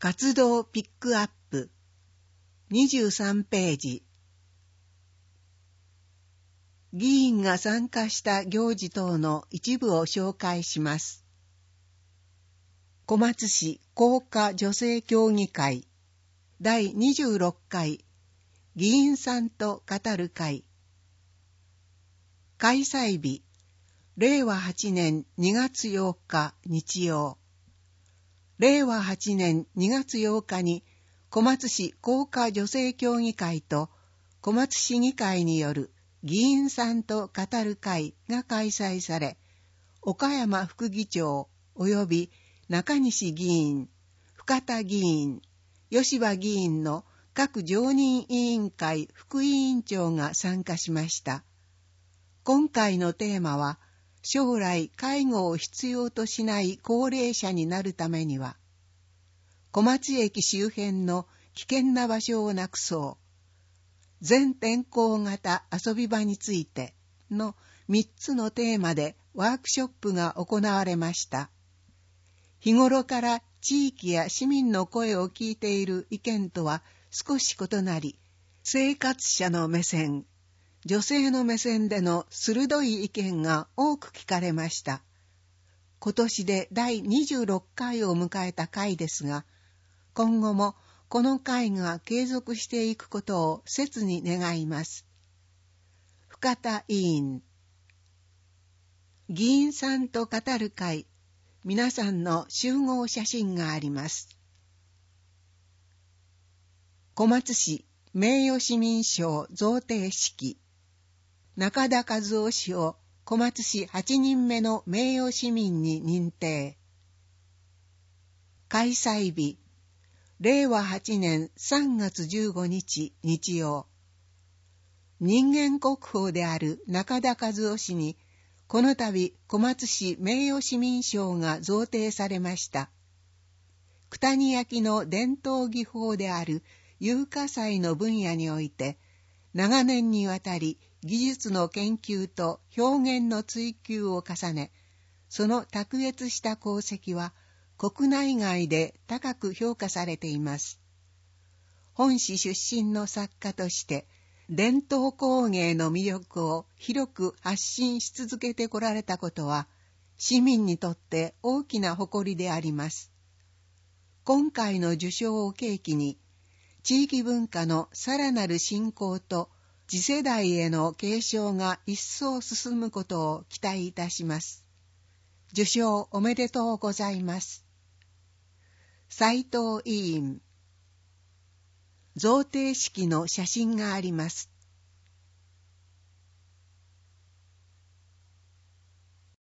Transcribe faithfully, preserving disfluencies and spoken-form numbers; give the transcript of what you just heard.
活動ピックアップにじゅうさんページ。議員が参加した行事等の一部を紹介します。小松市工科女性協議会だいにじゅうろっかい議員さんと語る会。開催日れいわはちねんにがつようか日曜。れいわはちねんにがつようかに小松市工科女性協議会と小松市議会による議員さんと語る会が開催され、岡山副議長及び中西議員、深田議員、吉羽議員の各常任委員会副委員長が参加しました。今回のテーマは、将来介護を必要としない高齢者になるためには、小松駅周辺の危険な場所をなくそう、全天候型遊び場についてのみっつのテーマでワークショップが行われました。日頃から地域や市民の声を聞いている意見とは少し異なり、生活者の目線、女性の目線での鋭い意見が多く聞かれました。今年でだいにじゅうろっかいを迎えた会ですが、今後もこの会が継続していくことを切に願います。深田委員。議員さんと語る会、皆さんの集合写真があります。小松市名誉市民賞贈呈式。中田和夫氏を小松市はちにんめの名誉市民に認定。開催日れいわはちねんさんがつじゅうごにち日曜。人間国宝である中田和夫氏にこの度小松市名誉市民賞が贈呈されました。九谷焼の伝統技法である釉火彩の分野において長年にわたり技術の研究と表現の追求を重ね、その卓越した功績は国内外で高く評価されています。本市出身の作家として伝統工芸の魅力を広く発信し続けてこられたことは市民にとって大きな誇りであります。今回の受賞を契機に地域文化のさらなる振興と次世代への継承が一層進むことを期待いたします。受賞おめでとうございます。斉藤委員。贈呈式の写真があります。